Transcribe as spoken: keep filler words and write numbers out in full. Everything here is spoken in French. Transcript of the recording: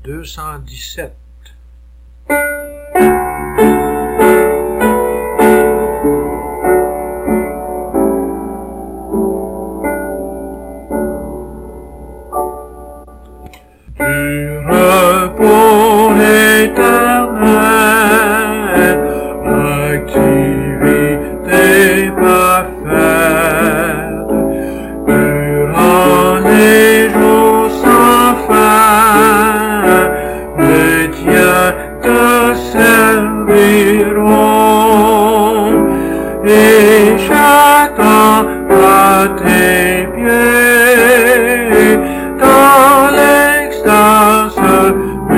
deux cent dix-sept. Du repos éternel, activité parfaite, durant les jours sans fin, les tiens te serviront, et chacun à tes pieds, dans l'extase